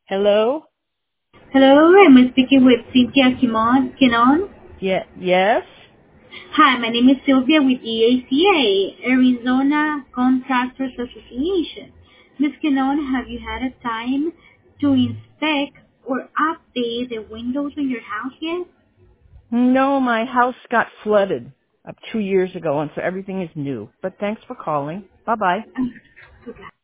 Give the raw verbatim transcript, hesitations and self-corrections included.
Hello? Hello, I'm speaking with Cynthia Kimon, Kinon. Yeah, yes? Hi, my name is Sylvia with E A C A, Arizona Contractors Association. Miz Kinon, have you had a time to inspect or update the windows in your house yet? No, my house got flooded uh, two years ago, and so everything is new. But thanks for calling. Bye-bye. Um,